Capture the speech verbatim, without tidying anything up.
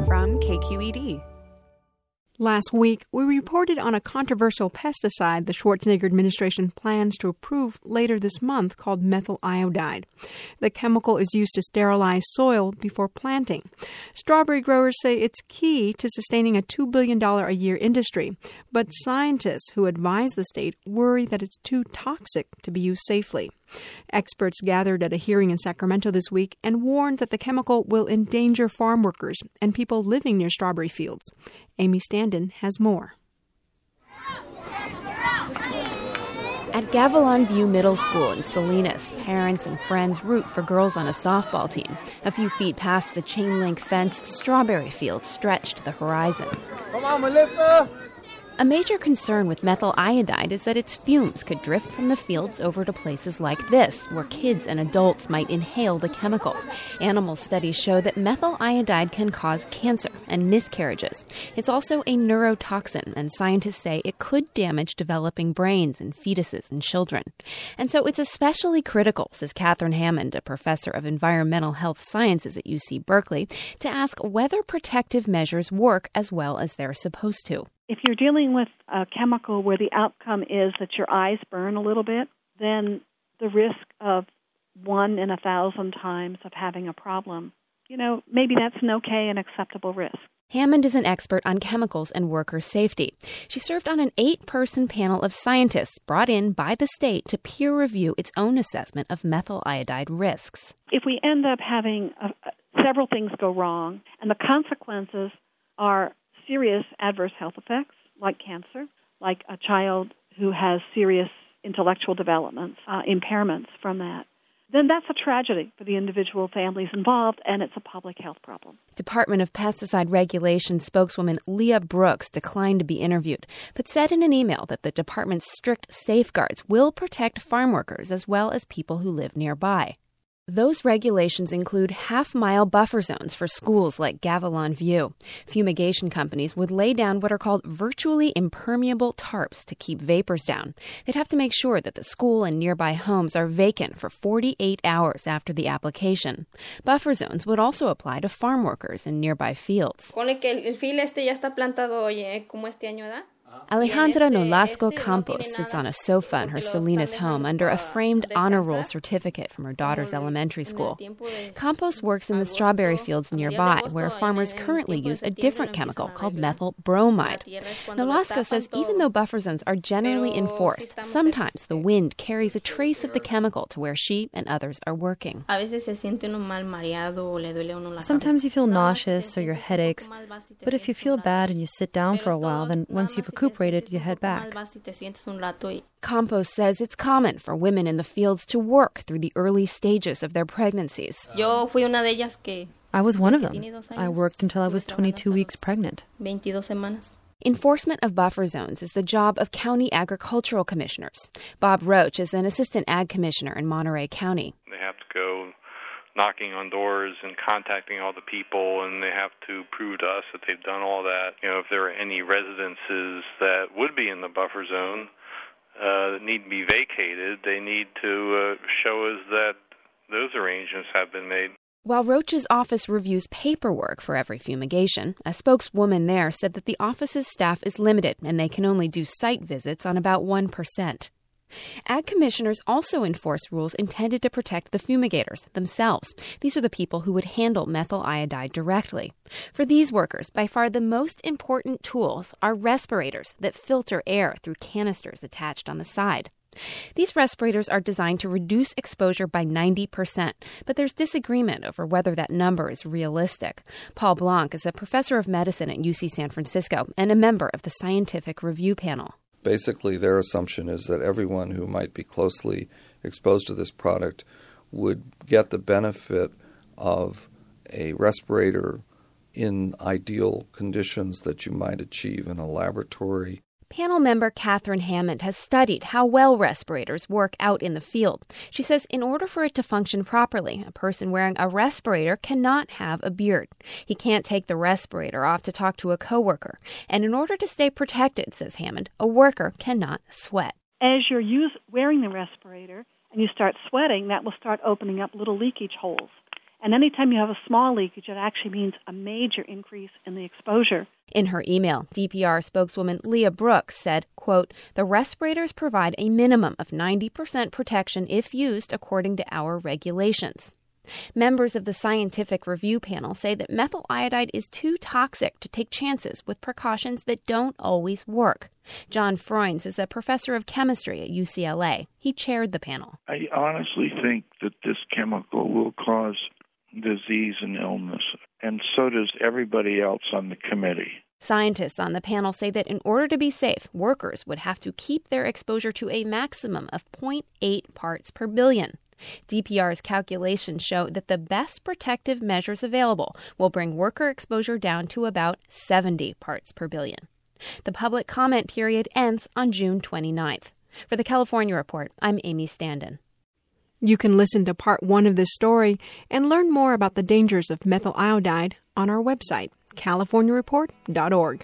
from K Q E D. Last week, we reported on a controversial pesticide the Schwarzenegger administration plans to approve later this month called methyl iodide. The chemical is used to sterilize soil before planting. Strawberry growers say it's key to sustaining a two billion dollars a year industry, but scientists who advise the state worry that it's too toxic to be used safely. Experts gathered at a hearing in Sacramento this week and warned that the chemical will endanger farm workers and people living near strawberry fields. Amy Standen has more. At Gavilan View Middle School in Salinas, parents and friends root for girls on a softball team. A few feet past the chain-link fence, strawberry fields stretch to the horizon. Come on, Melissa! A major concern with methyl iodide is that its fumes could drift from the fields over to places like this, where kids and adults might inhale the chemical. Animal studies show that methyl iodide can cause cancer and miscarriages. It's also a neurotoxin, and scientists say it could damage developing brains in fetuses and children. And so it's especially critical, says Catherine Hammond, a professor of environmental health sciences at U C Berkeley, to ask whether protective measures work as well as they're supposed to. If you're dealing with a chemical where the outcome is that your eyes burn a little bit, then the risk of one in a thousand times of having a problem, you know, maybe that's an okay and acceptable risk. Hammond is an expert on chemicals and worker safety. She served on an eight-person panel of scientists brought in by the state to peer review its own assessment of methyl iodide risks. If we end up having uh, several things go wrong, and the consequences are serious adverse health effects, like cancer, like a child who has serious intellectual developments, uh, impairments from that, then that's a tragedy for the individual families involved, and it's a public health problem. Department of Pesticide Regulation spokeswoman Leah Brooks declined to be interviewed, but said in an email that the department's strict safeguards will protect farm workers as well as people who live nearby. Those regulations include half-mile buffer zones for schools like Gavilan View. Fumigation companies would lay down what are called virtually impermeable tarps to keep vapors down. They'd have to make sure that the school and nearby homes are vacant for forty-eight hours after the application. Buffer zones would also apply to farm workers in nearby fields. Alejandra Nolasco Campos sits on a sofa in her Salinas home under a framed honor roll certificate from her daughter's elementary school. Campos works in the strawberry fields nearby, where farmers currently use a different chemical called methyl bromide. Nolasco says even though buffer zones are generally enforced, sometimes the wind carries a trace of the chemical to where she and others are working. Sometimes you feel nauseous or your head aches, but if you feel bad and you sit down for a while, then once you've recuperated, you head back. Campos says it's common for women in the fields to work through the early stages of their pregnancies. I was one of them. I worked until I was twenty-two weeks pregnant. Enforcement of buffer zones is the job of county agricultural commissioners. Bob Roach is an assistant ag commissioner in Monterey County. They have to go knocking on doors and contacting all the people, and they have to prove to us that they've done all that. You know, if there are any residences that would be in the buffer zone uh, that need to be vacated, they need to uh, show us that those arrangements have been made. While Roach's office reviews paperwork for every fumigation, a spokeswoman there said that the office's staff is limited and they can only do site visits on about one percent. Ag commissioners also enforce rules intended to protect the fumigators themselves. These are the people who would handle methyl iodide directly. For these workers, by far the most important tools are respirators that filter air through canisters attached on the side. These respirators are designed to reduce exposure by ninety percent, but there's disagreement over whether that number is realistic. Paul Blanc is a professor of medicine at U C San Francisco and a member of the scientific review panel. Basically, their assumption is that everyone who might be closely exposed to this product would get the benefit of a respirator in ideal conditions that you might achieve in a laboratory. Panel member Catherine Hammond has studied how well respirators work out in the field. She says in order for it to function properly, a person wearing a respirator cannot have a beard. He can't take the respirator off to talk to a coworker. And in order to stay protected, says Hammond, a worker cannot sweat. As you're use, wearing the respirator and you start sweating, that will start opening up little leakage holes. And anytime you have a small leakage, it actually means a major increase in the exposure. In her email, D P R spokeswoman Leah Brooks said, quote, "The respirators provide a minimum of ninety percent protection if used according to our regulations." Members of the scientific review panel say that methyl iodide is too toxic to take chances with precautions that don't always work. John Freunds is a professor of chemistry at U C L A. He chaired the panel. I honestly think that this chemical will cause disease and illness, and so does everybody else on the committee. Scientists on the panel say that in order to be safe, workers would have to keep their exposure to a maximum of zero point eight parts per billion. D P R's calculations show that the best protective measures available will bring worker exposure down to about seventy parts per billion. The public comment period ends on June twenty-ninth. For the California Report, I'm Amy Standen. You can listen to part one of this story and learn more about the dangers of methyl iodide on our website, california report dot org.